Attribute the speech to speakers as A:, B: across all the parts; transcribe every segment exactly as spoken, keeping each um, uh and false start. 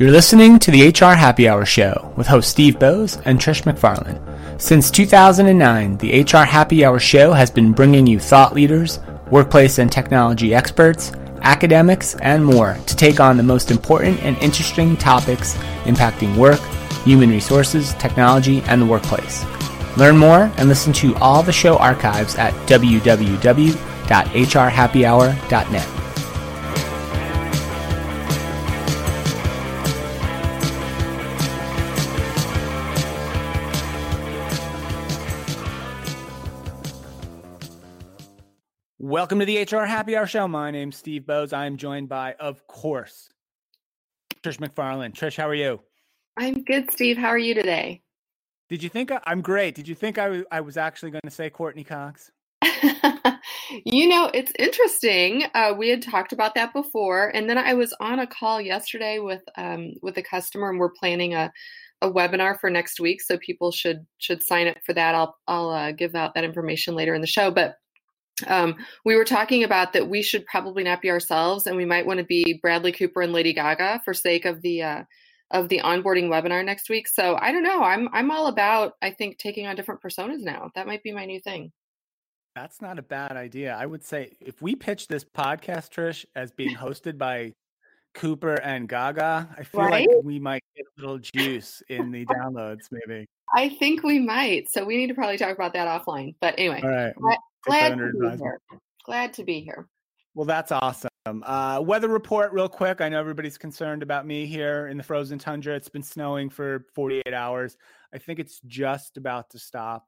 A: You're listening to the H R Happy Hour Show with host Steve Bowes and Trish McFarlane. Since two thousand nine, the H R Happy Hour Show has been bringing you thought leaders, workplace and technology experts, academics, and more to take on the most important and interesting topics impacting work, human resources, technology, and the workplace. Learn more and listen to all the show archives at w w w dot h r happy hour dot net. Welcome to the H R Happy Hour Show. My name's Steve Bowes. I'm joined by, of course, Trish McFarlane. Trish, how are you?
B: I'm good, Steve. How are you today?
A: Did you think I, I'm great? Did you think I, w- I was actually going to say Courtney Cox?
B: You know, it's interesting. Uh, we had talked about that before, and then I was on a call yesterday with um, with a customer, and we're planning a, a webinar for next week. So people should should sign up for that. I'll I'll uh, give out that information later in the show, but. Um, we were talking about that we should probably not be ourselves, and we might want to be Bradley Cooper and Lady Gaga for sake of the uh, of the onboarding webinar next week. So I don't know. I'm I'm all about, I think, taking on different personas now. That might be my new thing.
A: That's not a bad idea. I would say if we pitch this podcast, Trish, as being hosted by Cooper and Gaga, I feel
B: Right?
A: like we might get a little juice in the downloads, maybe.
B: I think we might. So we need to probably talk about that offline. But anyway,
A: All right.
B: glad, glad to be
A: advisement.
B: here. Glad to be here.
A: Well, that's awesome. Uh, weather report real quick. I know everybody's concerned about me here in the frozen tundra. It's been snowing for forty-eight hours. I think it's just about to stop.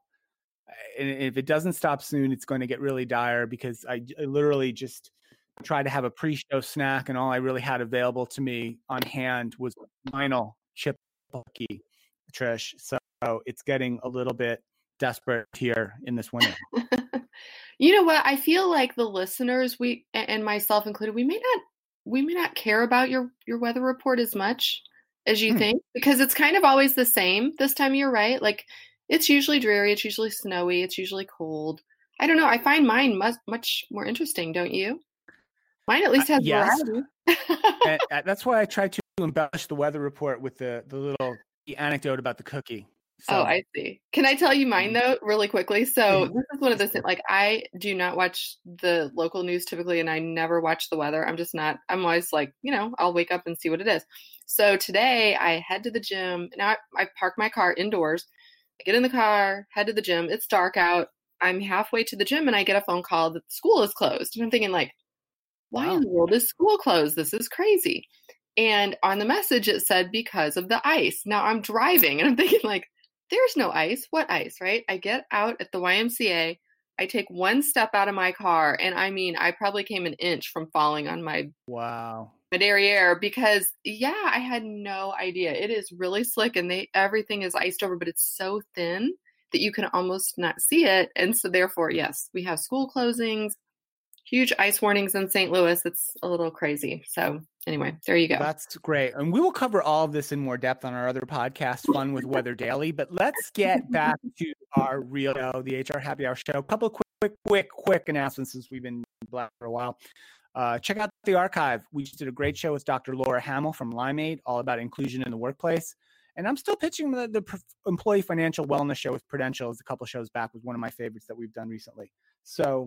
A: And if it doesn't stop soon, it's going to get really dire because I, I literally just tried to have a pre-show snack, and all I really had available to me on hand was Lionel chip cookie, Trish. So it's getting a little bit desperate here in this winter.
B: You know what? I feel like the listeners, we and myself included, we may not we may not care about your your weather report as much as you hmm. think, because it's kind of always the same this time of year, right? Like it's usually dreary, it's usually snowy, it's usually cold. I don't know. I find mine much much more interesting, don't you? Mine at least has uh,
A: yes.
B: variety.
A: and, uh, that's why I tried to embellish the weather report with the the little anecdote about the cookie.
B: So. Oh, I see. Can I tell you mine though, really quickly? So this is one of those things, like I do not watch the local news typically, and I never watch the weather. I'm just not, I'm always like, you know, I'll wake up and see what it is. So today I head to the gym. Now I, I park my car indoors. I get in the car, head to the gym. It's dark out. I'm halfway to the gym and I get a phone call that the school is closed. And I'm thinking like, why wow. in the world is school closed? This is crazy. And on the message, it said because of the ice. Now I'm driving and I'm thinking like, there's no ice. What ice, right? I get out at the Y M C A. I take one step out of my car. And I mean, I probably came an inch from falling on my,
A: wow.
B: my derriere because, yeah, I had no idea. It is really slick and they everything is iced over, but it's so thin that you can almost not see it. And so therefore, yes, we have school closings, huge ice warnings in Saint Louis. It's a little crazy. So anyway, there you go.
A: That's great. And we will cover all of this in more depth on our other podcast, Fun with Weather Daily. But let's get back to our real show, the H R Happy Hour Show. A couple of quick, quick, quick, quick announcements since we've been black for a while. Uh, check out the archive. We just did a great show with Doctor Laura Hamill from Limeade, all about inclusion in the workplace. And I'm still pitching the, the Employee Financial Wellness Show with Prudential. It's a couple of shows back, was one of my favorites that we've done recently. So,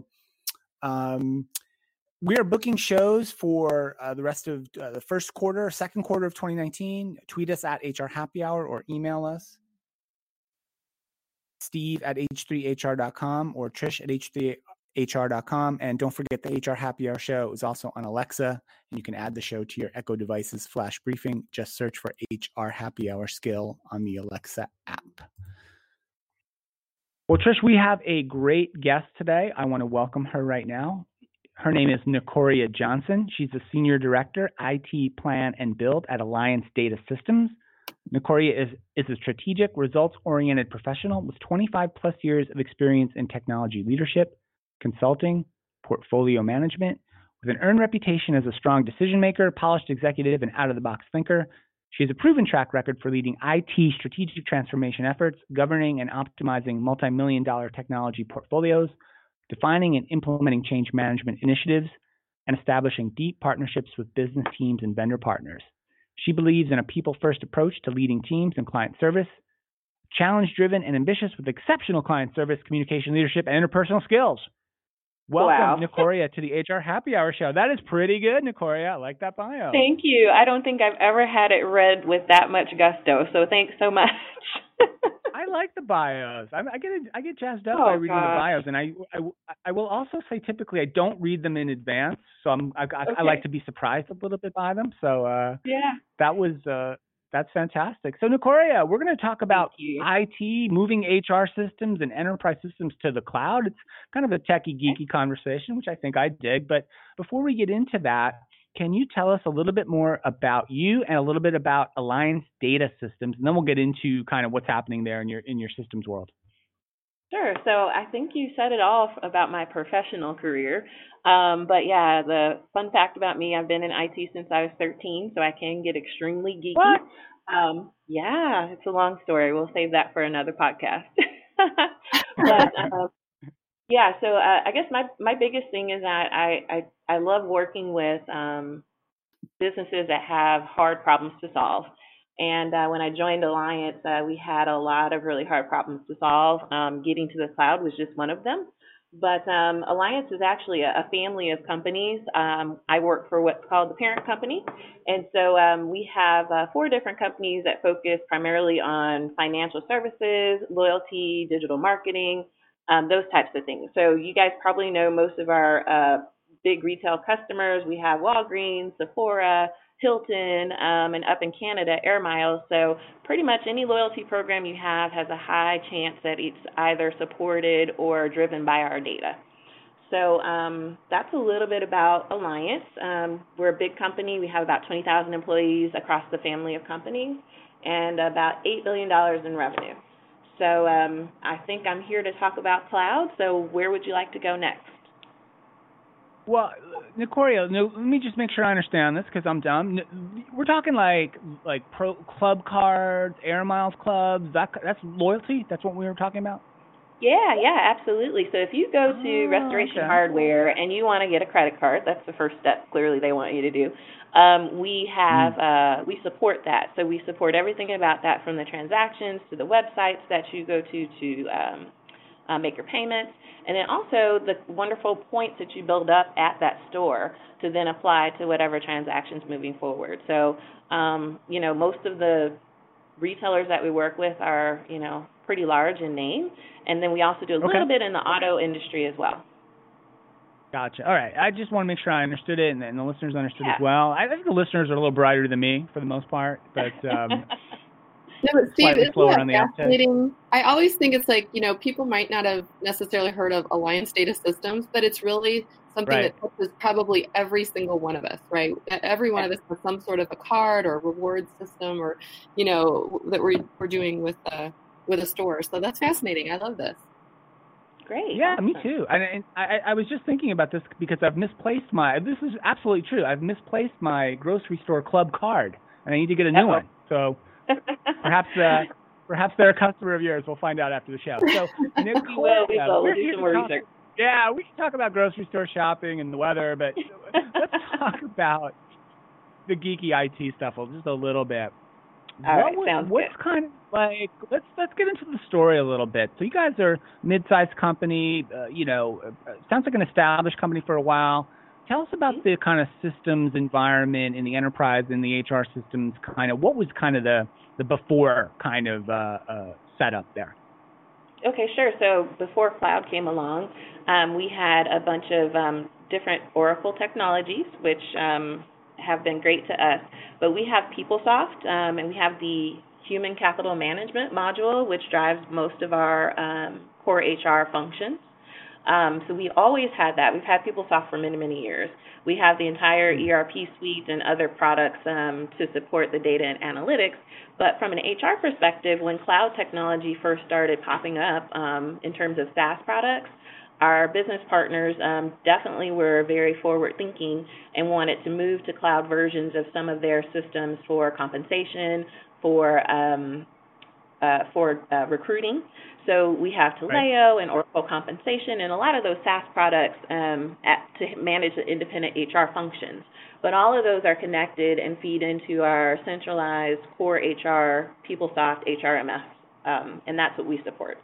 A: um, we are booking shows for uh, the rest of uh, the first quarter, second quarter of twenty nineteen. Tweet us at H R Happy Hour or email us, Steve at H three H R dot com or Trish at H three H R dot com. And don't forget the H R Happy Hour Show is also on Alexa, and you can add the show to your Echo devices flash briefing. Just search for H R Happy Hour skill on the Alexa app. Well, Trish, we have a great guest today. I want to welcome her right now. Her name is Nicoria Johnson. She's the Senior Director, I T Plan and Build at Alliance Data Systems. Nicoria is, is a strategic, results-oriented professional with twenty-five plus years of experience in technology leadership, consulting, portfolio management. With an earned reputation as a strong decision maker, polished executive, and out-of-the-box thinker, she has a proven track record for leading I T strategic transformation efforts, governing and optimizing multi-million dollar technology portfolios, defining and implementing change management initiatives, and establishing deep partnerships with business teams and vendor partners. She believes in a people-first approach to leading teams and client service, challenge-driven and ambitious with exceptional client service, communication, leadership, and interpersonal skills. Welcome,
C: Wow.
A: Nicoria, to the H R Happy Hour Show. That is pretty good, Nicoria. I like that bio.
C: Thank you. I don't think I've ever had it read with that much gusto, so thanks so much.
A: I like the bios. I, I get I get jazzed up
C: Oh,
A: by reading
C: gosh.
A: the bios, and I, I I will also say typically I don't read them in advance, so I'm I, I,
C: Okay.
A: I like to be surprised a little bit by them. So uh,
C: Yeah.
A: that was uh, that's fantastic. So Nicoria, we're going to talk about
C: you.
A: I T, moving H R systems and enterprise systems to the cloud. It's kind of a techie geeky conversation, which I think I dig. But before we get into that, can you tell us a little bit more about you and a little bit about Alliance Data Systems, and then we'll get into kind of what's happening there in your in your systems world.
C: Sure. So I think you said it all about my professional career. Um, but yeah, the fun fact about me, I've been in I T since I was thirteen, so I can get extremely geeky.
A: What?
C: Um, yeah, it's a long story. We'll save that for another podcast. but uh, yeah, so uh, I guess my, my biggest thing is that I, I, I love working with um, businesses that have hard problems to solve. And uh, when I joined Alliance, uh, we had a lot of really hard problems to solve. Um, getting to the cloud was just one of them. But um, Alliance is actually a, a family of companies. Um, I work for what's called the parent company. And so um, we have uh, four different companies that focus primarily on financial services, loyalty, digital marketing, um, those types of things. So you guys probably know most of our uh, big retail customers. We have Walgreens, Sephora, Hilton, um, and up in Canada, Air Miles. So pretty much any loyalty program you have has a high chance that it's either supported or driven by our data. So um, that's a little bit about Alliance. Um, we're a big company. We have about twenty thousand employees across the family of companies and about eight billion dollars in revenue. So um, I think I'm here to talk about cloud. So where would you like to go next?
A: Well, Nicoria, no, let me just make sure I understand this because I'm dumb. We're talking like like pro club cards, Air Miles clubs. That that's loyalty. That's what we were talking about.
C: Yeah, yeah, absolutely. So if you go to
A: Oh,
C: Restoration
A: okay.
C: Hardware and you want to get a credit card, that's the first step. Clearly, they want you to do. Um, we have uh, we support that. So we support everything about that, from the transactions to the websites that you go to to um, uh, make your payments, and then also the wonderful points that you build up at that store to then apply to whatever transactions moving forward. So um, you know, most of the retailers that we work with are, you know, pretty large in name. And then we also do a
A: Okay.
C: little bit in the auto industry as well.
A: Gotcha. All right. I just want to make sure I understood it and, and the listeners understood
C: Yeah.
A: as well. I think the listeners are a little brighter than me for the most part, but um,
B: No, but Steve,
A: slightly
B: isn't
A: slower
B: that
A: on the uptake.
B: fascinating? I always think it's like, you know, people might not have necessarily heard of Alliance Data Systems, but it's really something
A: Right.
B: that touches probably every single one of us, right? Every one of us has some sort of a card or reward system, or, you know, that we're we're doing with uh, with a store. So that's fascinating. I love this.
C: Great.
A: Yeah,
C: awesome.
A: me too. And, and I, I was just thinking about this because I've misplaced my. This is absolutely true. I've misplaced my grocery store club card, and I need to get a new
C: Uh-oh.
A: one. So perhaps, uh, perhaps they're a customer of yours. We'll find out after the show. So Nick,
C: we will. We will. We'll
A: we're
C: do
A: here
C: some
A: to
C: more
A: talk-
C: research.
A: Yeah, we can talk about grocery store shopping and the weather, but let's talk about the geeky I T stuff just a little bit.
C: All
A: what
C: right,
A: was,
C: sounds
A: what's
C: good.
A: kind of like let's let's get into the story a little bit. So you guys are a mid-sized company, uh, you know, uh, sounds like an established company for a while. Tell us about
C: Mm-hmm.
A: the kind of systems environment in the enterprise and the H R systems. Kind of what was kind of the the before kind of uh, uh, setup there.
C: Okay, sure. So before cloud came along, um, we had a bunch of um, different Oracle technologies, which um, have been great to us. But we have PeopleSoft, um, and we have the Human Capital Management module, which drives most of our um, core H R functions. Um, so we always had that. We've had PeopleSoft for many, many years. We have the entire E R P suite and other products um, to support the data and analytics. But from an H R perspective, when cloud technology first started popping up um, in terms of SaaS products, our business partners um, definitely were very forward-thinking and wanted to move to cloud versions of some of their systems for compensation, for um, uh, for uh, recruiting. So we have Taleo and Oracle Compensation and a lot of those SaaS products um, at, to manage the independent H R functions. But all of those are connected and feed into our centralized core H R, PeopleSoft H R M S, um, and that's what we support.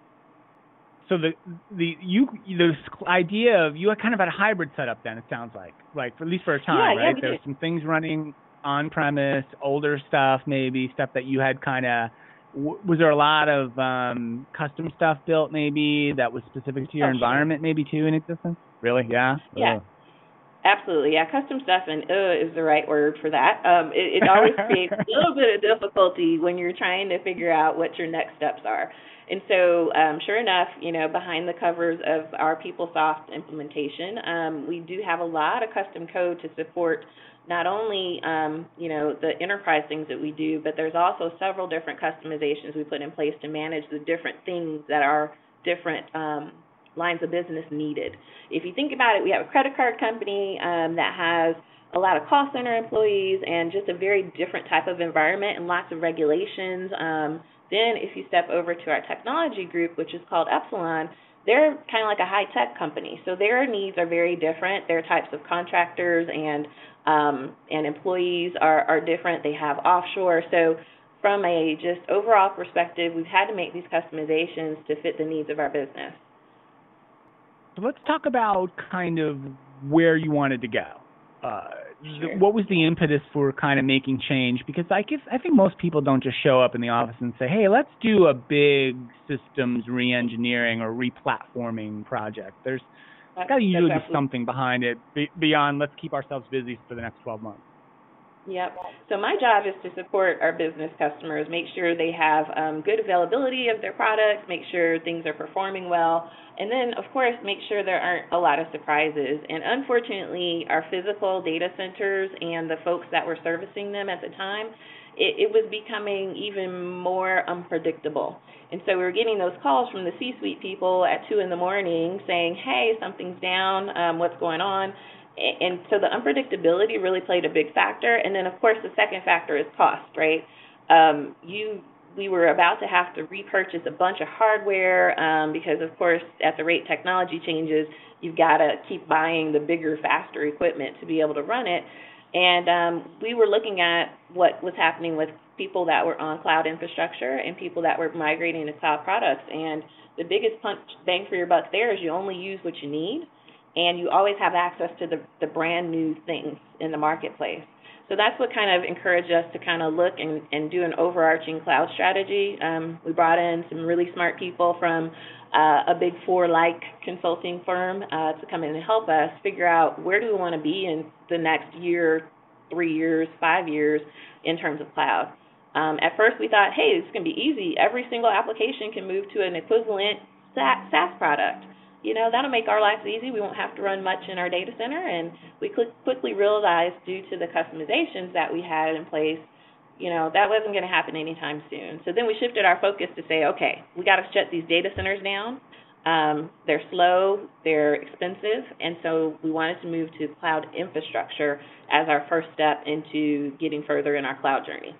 A: So the the you this idea of you kind of had a hybrid setup then, it sounds like, like at least for a time,
C: yeah,
A: right?
C: Yeah,
A: There's some things running on premise, older stuff maybe, stuff that you had kind of. Was there a lot of um, custom stuff built maybe that was specific to your
C: oh,
A: environment
C: sure.
A: maybe too in existence? Really? Yeah.
C: Yeah.
A: Ugh.
C: Absolutely, yeah. Custom stuff and uh is the right word for that. Um, it, it always creates a little bit of difficulty when you're trying to figure out what your next steps are. And so, um, sure enough, you know, behind the covers of our PeopleSoft implementation, um, we do have a lot of custom code to support not only, um, you know, the enterprise things that we do, but there's also several different customizations we put in place to manage the different things that are different um, lines of business needed. If you think about it, we have a credit card company um, that has a lot of call center employees and just a very different type of environment and lots of regulations. Um, then if you step over to our technology group, which is called Epsilon, they're kind of like a high-tech company. So their needs are very different. Their types of contractors and um, and employees are, are different. They have offshore. So from a just overall perspective, we've had to make these customizations to fit the needs of our business.
A: So let's talk about kind of where you wanted to go. Uh,
C: Sure.
A: What was the impetus for kind of making change? Because I guess I think most people don't just show up in the office and say, "Hey, let's do a big systems re-engineering or re-platforming project." There's got to usually be something behind it beyond let's keep ourselves busy for the next twelve months.
C: Yep. So my job is to support our business customers, make sure they have um, good availability of their products, make sure things are performing well, and then, of course, make sure there aren't a lot of surprises. And unfortunately, our physical data centers and the folks that were servicing them at the time, it, it was becoming even more unpredictable. And so we were getting those calls from the C-suite people at two in the morning saying, hey, something's down, um, what's going on? And so the unpredictability really played a big factor. And then, of course, the second factor is cost, right? Um, you, we were about to have to repurchase a bunch of hardware um, because, of course, at the rate technology changes, you've got to keep buying the bigger, faster equipment to be able to run it. And um, we were looking at what was happening with people that were on cloud infrastructure and people that were migrating to cloud products. And the biggest punch bang for your buck there is you only use what you need. And you always have access to the, the brand new things in the marketplace. So that's what kind of encouraged us to kind of look and, and do an overarching cloud strategy. Um, we brought in some really smart people from uh, a big four-like consulting firm uh, to come in and help us figure out where do we want to be in the next year, three years, five years in terms of cloud. Um, at first we thought, hey, it's going to be easy. Every single application can move to an equivalent SaaS product. You know, that'll make our lives easy. We won't have to run much in our data center. And we quickly realized, due to the customizations that we had in place, you know, that wasn't going to happen anytime soon. So then we shifted our focus to say, okay, we got to shut these data centers down. Um, they're slow, they're expensive, and so we wanted to move to cloud infrastructure as our first step into getting further in our cloud journey.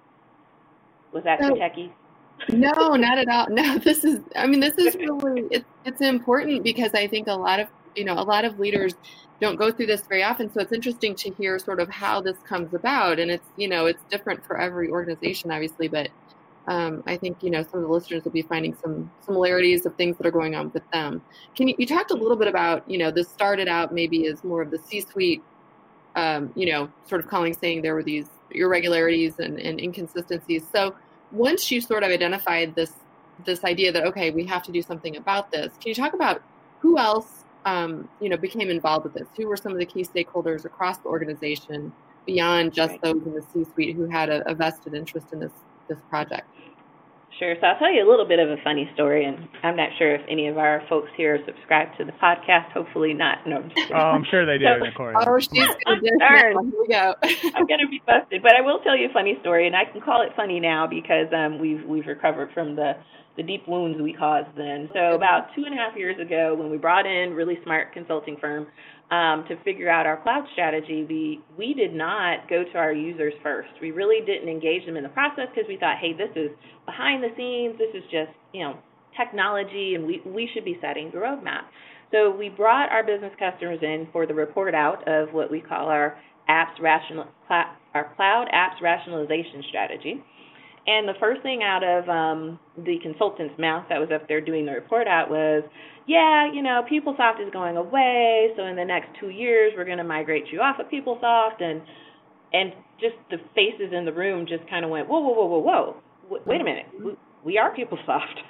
C: Was that too techy?
B: No, not at all. No, this is, I mean, this is really, it's, it's important because I think a lot of, you know, a lot of leaders don't go through this very often. So it's interesting to hear sort of how this comes about. And it's, you know, it's different for every organization, obviously, but um, I think, you know, some of the listeners will be finding some similarities of things that are going on with them. Can you, you talked a little bit about, you know, this started out maybe as more of the C-suite, um, you know, sort of calling, saying there were these irregularities and, and inconsistencies. So once you sort of identified this this idea that, okay, we have to do something about this, can you talk about who else, um, you know, became involved with this? Who were some of the key stakeholders across the organization beyond just
C: right.
B: those in the C-suite who had a, a vested interest in this this project?
C: Sure. So I'll tell you a little bit of a funny story, and I'm not sure if any of our folks here subscribe to the podcast. Hopefully not. No, I'm just kidding.
A: Oh, I'm sure they do,
C: so,
A: Nicole.
B: Oh, she's going to do it. Here we go.
C: I'm going to be busted. But I will tell you a funny story, and I can call it funny now because um, we've we've recovered from the, the deep wounds we caused then. So about two and a half years ago, when we brought in a really smart consulting firm um, to figure out our cloud strategy, we, we did not go to our users first. We really didn't engage them in the process because we thought, hey, this is behind the scenes. This is just, you know, technology, and we, we should be setting the roadmap. So we brought our business customers in for the report out of what we call our apps rational, our cloud apps rationalization strategy. And the first thing out of um, the consultant's mouth that was up there doing the report out was, yeah, you know, PeopleSoft is going away, so in the next two years we're going to migrate you off of PeopleSoft. And and just the faces in the room just kind of went, whoa, whoa, whoa, whoa, whoa, wait a minute, we, we are PeopleSoft.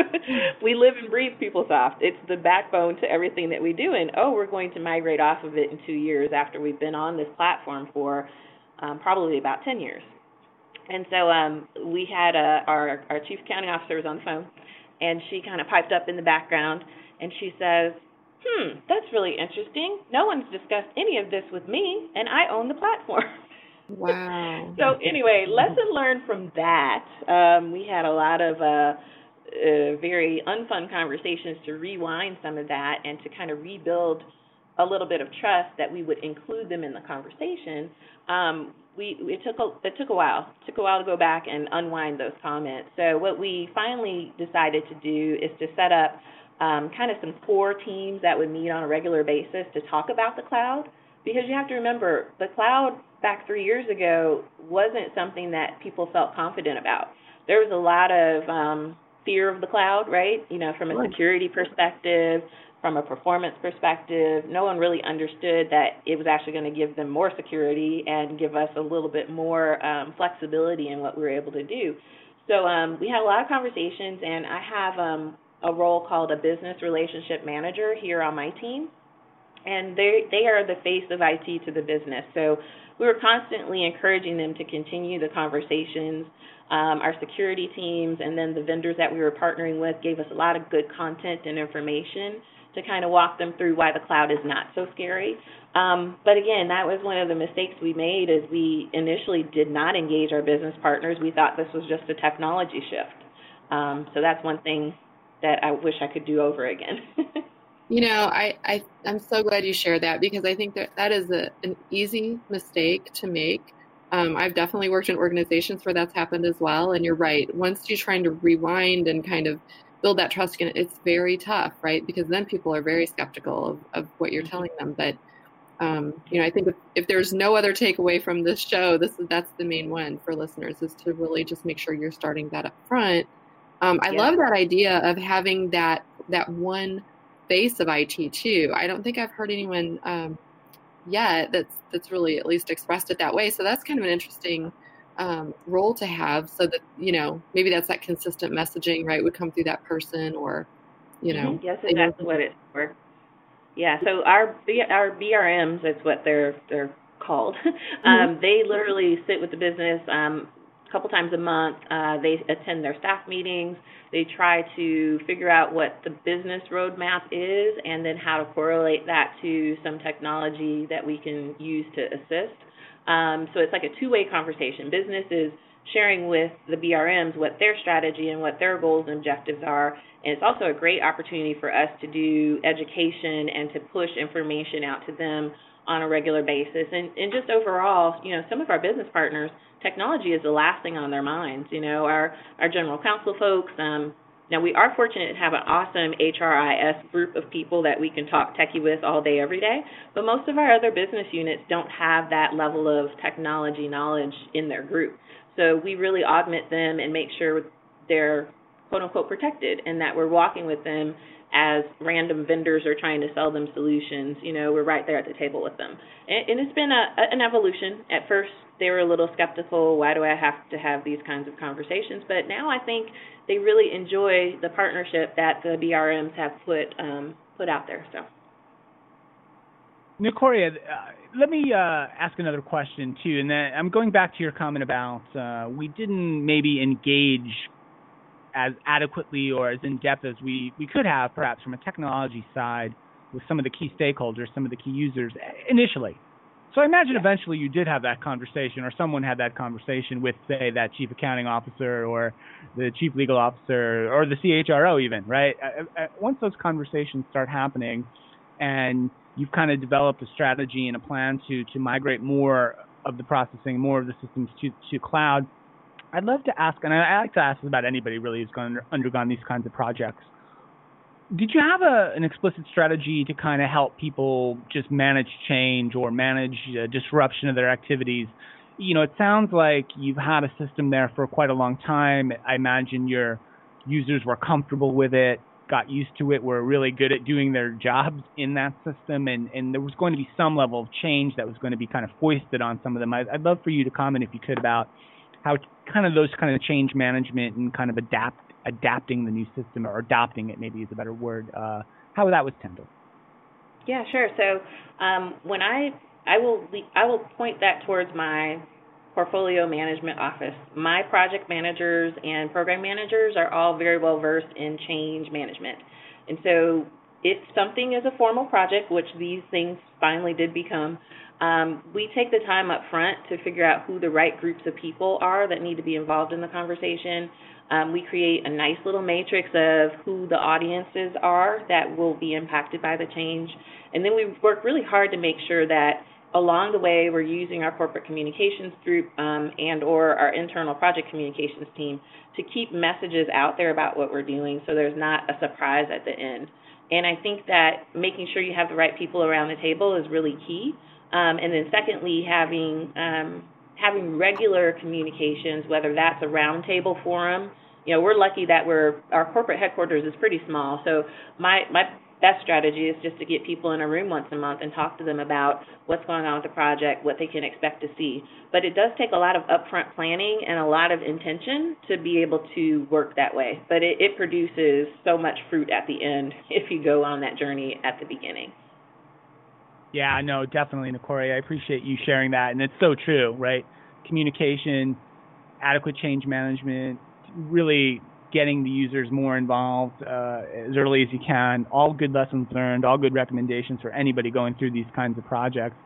C: We live and breathe PeopleSoft. It's the backbone to everything that we do. And, oh, we're going to migrate off of it in two years after we've been on this platform for um, probably about ten years. And so um, we had uh, our, our chief accounting officer was on the phone, and she kind of piped up in the background, and she says, hmm, that's really interesting. No one's discussed any of this with me, and I own the platform.
B: Wow.
C: So anyway, lesson learned from that. Um, we had a lot of uh, uh, very unfun conversations to rewind some of that and to kind of rebuild a little bit of trust that we would include them in the conversation. Um, we it took a it took a while. It took a while to go back and unwind those comments. So what we finally decided to do is to set up um, kind of some core teams that would meet on a regular basis to talk about the cloud, because you have to remember the cloud back three years ago wasn't something that people felt confident about. There was a lot of um, fear of the cloud, right? You know, from a security perspective, from a performance perspective, no one really understood that it was actually going to give them more security and give us a little bit more um, flexibility in what we were able to do. So um, we had a lot of conversations, and I have um, a role called a business relationship manager here on my team, and they they are the face of I T to the business. So we were constantly encouraging them to continue the conversations. Um, our security teams and then the vendors that we were partnering with gave us a lot of good content and information to kind of walk them through why the cloud is not so scary. Um, but again, that was one of the mistakes we made, is we initially did not engage our business partners. We thought this was just a technology shift. Um, so that's one thing that I wish I could do over again.
B: You know, I, I, I'm so glad you shared that, because I think that that is a, an easy mistake to make. Um, I've definitely worked in organizations where that's happened as well. And you're right. Once you're trying to rewind and kind of build that trust again, it's very tough, right? Because then people are very skeptical of, of what you're telling them. But, um, you know, I think if, if there's no other takeaway from this show, this is, that's the main one for listeners, is to really just make sure you're starting that up front. Um, I yeah. love that idea of having that, that one face of I T too. I don't think I've heard anyone um, yet that's that's really at least expressed it that way. So that's kind of an interesting um, role to have, so that, you know, maybe that's that consistent messaging, right, would come through that person, or, you know.
C: Mm-hmm. Yes, exactly what it's for. Yeah. So our B, our B R Ms, that's what they're they're called. Mm-hmm. um, they literally sit with the business um, a couple times a month. Uh, they attend their staff meetings. They try to figure out what the business roadmap is, and then how to correlate that to some technology that we can use to assist. Um, so it's like a two-way conversation. Business is sharing with the B R Ms what their strategy and what their goals and objectives are. And it's also a great opportunity for us to do education and to push information out to them on a regular basis. And, and just overall, you know, some of our business partners, technology is the last thing on their minds. You know, our, our general counsel folks, um, now we are fortunate to have an awesome H R I S group of people that we can talk techie with all day, every day, but most of our other business units don't have that level of technology knowledge in their group. So we really augment them and make sure they're quote-unquote protected, and that we're walking with them as random vendors are trying to sell them solutions. You know, we're right there at the table with them. And, and it's been a, an evolution. At first, they were a little skeptical. Why do I have to have these kinds of conversations? But now I think they really enjoy the partnership that the B R Ms have put um, put out there. So,
A: Nicoria, uh, let me uh, ask another question too. And then I'm going back to your comment about uh, we didn't maybe engage as adequately or as in-depth as we, we could have, perhaps from a technology side, with some of the key stakeholders, some of the key users initially. So I imagine yeah. eventually you did have that conversation, or someone had that conversation with, say, that chief accounting officer or the chief legal officer or the C H R O even, right? Once those conversations start happening and you've kind of developed a strategy and a plan to, to migrate more of the processing, more of the systems to, to cloud, I'd love to ask, and I like to ask about anybody really who's gone, undergone these kinds of projects. did you have a, an explicit strategy to kind of help people just manage change or manage uh, disruption of their activities? You know, it sounds like you've had a system there for quite a long time. I imagine your users were comfortable with it, got used to it, were really good at doing their jobs in that system, and, and there was going to be some level of change that was going to be kind of foisted on some of them. I'd, I'd love for you to comment, if you could, about how kind of those kind of change management and kind of adapt adapting the new system, or adopting it maybe is a better word, uh, how that was handled.
C: Yeah, sure. So um, when I I will I will point that towards my portfolio management office. My project managers and program managers are all very well versed in change management. And so if something is a formal project, which these things finally did become, um, we take the time up front to figure out who the right groups of people are that need to be involved in the conversation. Um, we create a nice little matrix of who the audiences are that will be impacted by the change. And then we work really hard to make sure that along the way we're using our corporate communications group um, and or our internal project communications team to keep messages out there about what we're doing so there's not a surprise at the end. And I think that making sure you have the right people around the table is really key. Um, and then secondly, having um, having regular communications, whether that's a roundtable forum. You know, we're lucky that we're our corporate headquarters is pretty small. So my my best strategy is just to get people in a room once a month and talk to them about what's going on with the project, what they can expect to see. But it does take a lot of upfront planning and a lot of intention to be able to work that way. But it, it produces so much fruit at the end if you go on that journey at the beginning.
A: Yeah, no, definitely, Nkorie. I appreciate you sharing that. And it's so true, right? Communication, adequate change management, really getting the users more involved uh, as early as you can, all good lessons learned, all good recommendations for anybody going through these kinds of projects.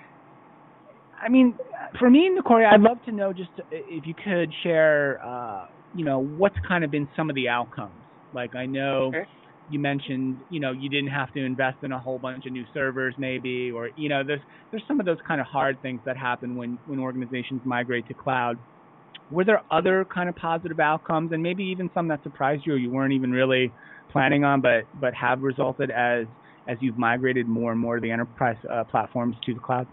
A: I mean, for me, Nkorie, I'd love to know just if you could share, uh, you know, what's kind of been some of the outcomes. Like, I know
C: Sure.
A: you mentioned, you know, you didn't have to invest in a whole bunch of new servers maybe, or, you know, there's there's some of those kind of hard things that happen when, when organizations migrate to cloud. Were there other kind of positive outcomes, and maybe even some that surprised you or you weren't even really planning on, but but have resulted as as you've migrated more and more of the enterprise uh, platforms to the cloud?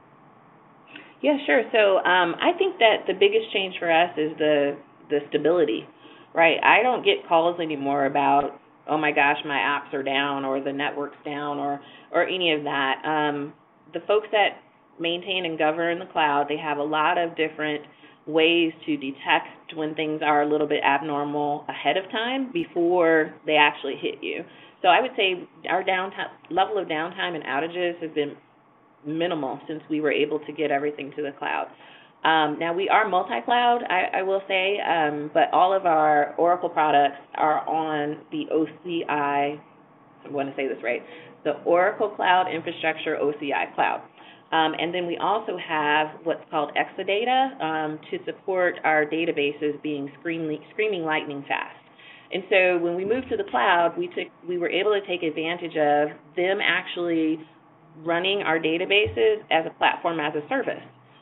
C: Yeah, sure. So um, I think that the biggest change for us is the the stability, right? I don't get calls anymore about, oh my gosh, my apps are down or the network's down or or any of that. Um, the folks that maintain and govern the cloud, they have a lot of different ways to detect when things are a little bit abnormal ahead of time before they actually hit you. So I would say our downtime level of downtime and outages has been minimal since we were able to get everything to the cloud. Um, now, we are multi-cloud, I, I will say, um, but all of our Oracle products are on the O C I, I want to say this right, the Oracle Cloud Infrastructure O C I Cloud. Um, and then we also have what's called Exadata um, to support our databases being screaming, screaming lightning fast. And so when we moved to the cloud, we took we were able to take advantage of them actually running our databases as a platform as a service.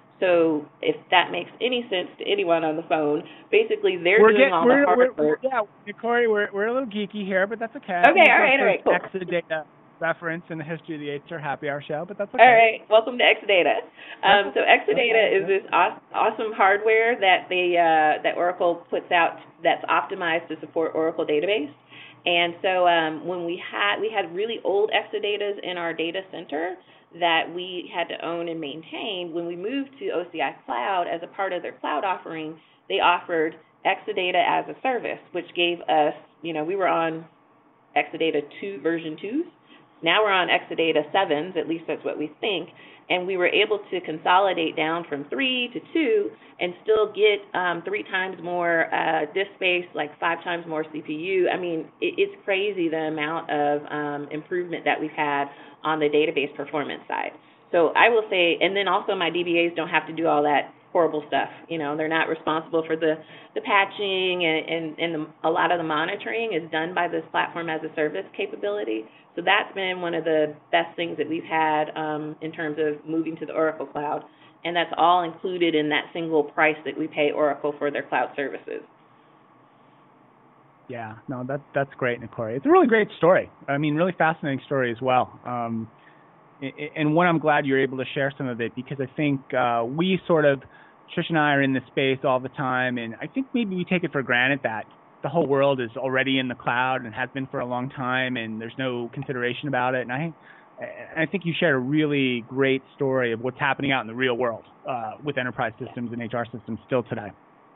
C: So if that makes any sense to anyone on the phone, basically they're
A: we're
C: doing
A: get,
C: all
A: we're,
C: the hard
A: we're,
C: work.
A: Yeah, Nkorie, we're we're a little geeky here, but that's okay.
C: Okay, all right, all right, cool.
A: Exadata reference in the history of the H R Happy Hour show, but that's okay.
C: All right, welcome to Exadata. Um, so Exadata is this awesome hardware that they uh, that Oracle puts out that's optimized to support Oracle database. And so um, when we had we had really old Exadatas in our data center that we had to own and maintain. When we moved to O C I Cloud as a part of their cloud offering, they offered Exadata as a service, which gave us, you know, we were on Exadata two version twos. Now we're on Exadata sevens, at least that's what we think, and we were able to consolidate down from three to two and still get um, three times more uh, disk space, like five times more C P U. I mean, it, it's crazy the amount of um, improvement that we've had on the database performance side. So I will say, and then also my D B As don't have to do all that horrible stuff. You know, they're not responsible for the, the patching, and, and, and the, a lot of the monitoring is done by this platform as a service capability. So that's been one of the best things that we've had um, in terms of moving to the Oracle Cloud. And that's all included in that single price that we pay Oracle for their cloud services.
A: Yeah, no, that that's great, Nicoria. It's a really great story. I mean, really fascinating story as well. Um, and one, I'm glad you're able to share some of it, because I think uh, we sort of, Trish and I are in this space all the time, and I think maybe we take it for granted that the whole world is already in the cloud and has been for a long time, and there's no consideration about it. And I, I think you shared a really great story of what's happening out in the real world uh, with enterprise systems and H R systems still today.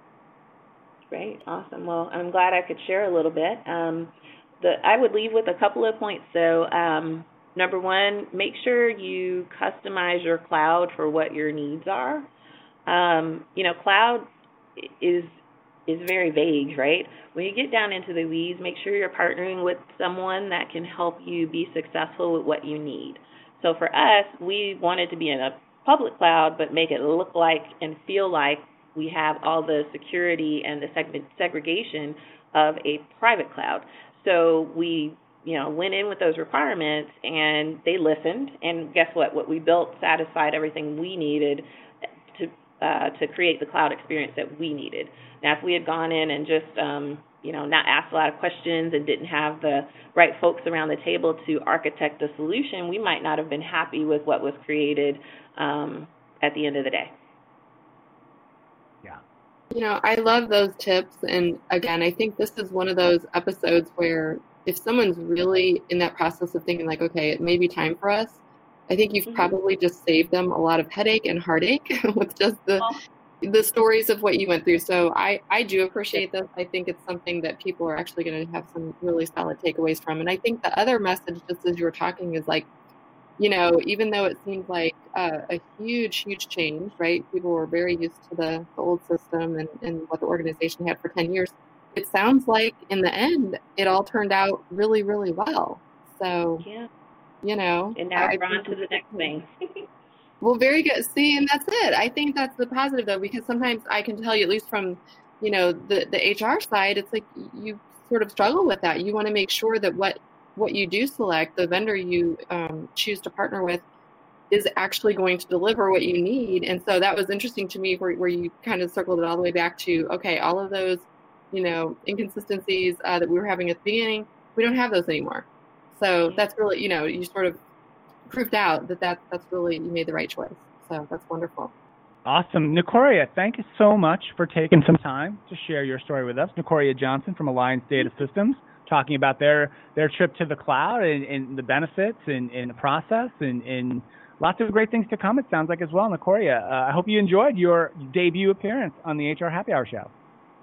C: Great, awesome. Well, I'm glad I could share a little bit. Um, the, I would leave with a couple of points. So, um, number one, make sure you customize your cloud for what your needs are. Um, you know, cloud is is very vague, right? When you get down into the weeds, make sure you're partnering with someone that can help you be successful with what you need. So for us, we wanted to be in a public cloud, but make it look like and feel like we have all the security and the seg- segregation of a private cloud. So we, you know, went in with those requirements, and they listened. And guess what? What we built satisfied everything we needed to uh, to create the cloud experience that we needed. Now, if we had gone in and just, um, you know, not asked a lot of questions and didn't have the right folks around the table to architect a solution, we might not have been happy with what was created um, at the end of the day.
A: Yeah.
B: You know, I love those tips. And again, I think this is one of those episodes where if someone's really in that process of thinking like, okay, it may be time for us, I think you've mm-hmm. probably just saved them a lot of headache and heartache with just the oh. the stories of what you went through. So I, I do appreciate this. I think it's something that people are actually going to have some really solid takeaways from. And I think the other message, just as you were talking, is like, you know, even though it seems like uh, a huge, huge change, right? People were very used to the, the old system and, and what the organization had for ten years. It sounds like in the end, it all turned out really, really well. So,
C: yeah.
B: you know.
C: And now we're on to the next thing.
B: Well, very good. See, and that's it. I think that's the positive, though, because sometimes I can tell you, at least from, you know, the, the H R side, it's like you sort of struggle with that. You want to make sure that what, what you do select, the vendor you um, choose to partner with, is actually going to deliver what you need. And so that was interesting to me where, where you kind of circled it all the way back to, okay, all of those, you know, inconsistencies uh, that we were having at the beginning, we don't have those anymore. So that's really, you know, you sort of proved out that, that that's really, you made the right choice. So that's wonderful.
A: Awesome. Nicoria, thank you so much for taking some time to share your story with us. Nicoria Johnson from Alliance Data Systems, talking about their, their trip to the cloud and, and the benefits and, and the process and, and lots of great things to come, it sounds like, as well. Nicoria, uh, I hope you enjoyed your debut appearance on the H R Happy Hour show.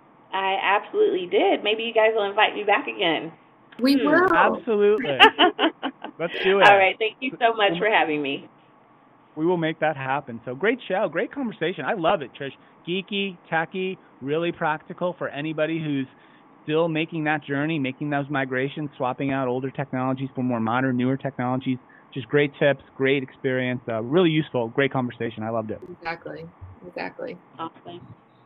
C: I absolutely did. Maybe you guys will invite me back again.
B: We
C: hmm.
B: will.
A: Absolutely. Let's do it.
C: All right. Thank you so much for having me.
A: We will make that happen. So great show, great conversation. I love it, Trish. Geeky, techy, really practical for anybody who's still making that journey, making those migrations, swapping out older technologies for more modern, newer technologies. Just great tips, great experience, uh, really useful, great conversation. I loved it.
B: Exactly. Exactly.
C: Awesome.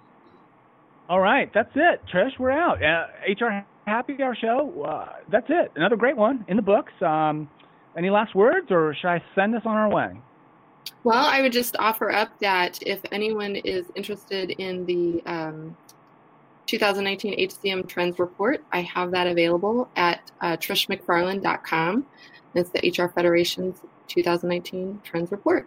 A: All right, that's it, Trish. We're out. Uh, H R Happy Hour show. Uh, that's it. Another great one in the books. Um, any last words, or should I send us on our way?
B: Well, I would just offer up that if anyone is interested in the um, two thousand nineteen H C M Trends Report, I have that available at uh, trish mcfarland dot com. It's the H R Federation's two thousand nineteen Trends Report.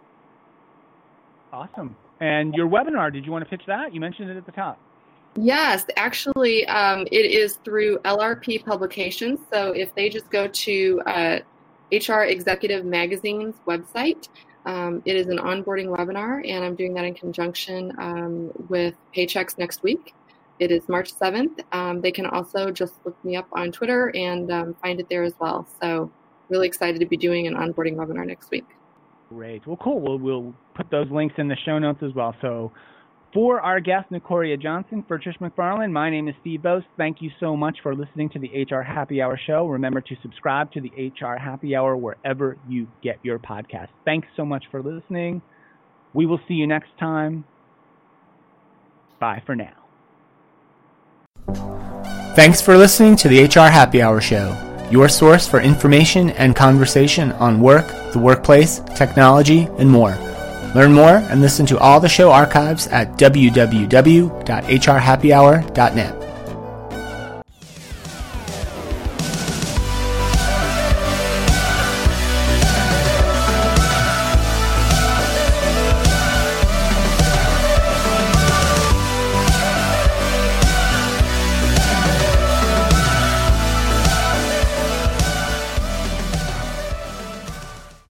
A: Awesome. And your webinar, did you want to pitch that? You mentioned it at the top.
B: Yes, actually, um, it is through L R P Publications. So if they just go to uh, H R Executive Magazine's website, um, it is an onboarding webinar, and I'm doing that in conjunction um, with Paychex next week. It is March seventh. Um, they can also just look me up on Twitter and um, find it there as well. So really excited to be doing an onboarding webinar next week.
A: Great. Well, cool. We'll, we'll put those links in the show notes as well. So for our guest, Nicoria Johnson, for Trish McFarland, my name is Steve Boast. Thank you so much for listening to the H R Happy Hour show. Remember to subscribe to the H R Happy Hour wherever you get your podcast. Thanks so much for listening. We will see you next time. Bye for now. Thanks for listening to the H R Happy Hour show, your source for information and conversation on work, the workplace, technology, and more. Learn more and listen to all the show archives at w w w dot h r happy hour dot net.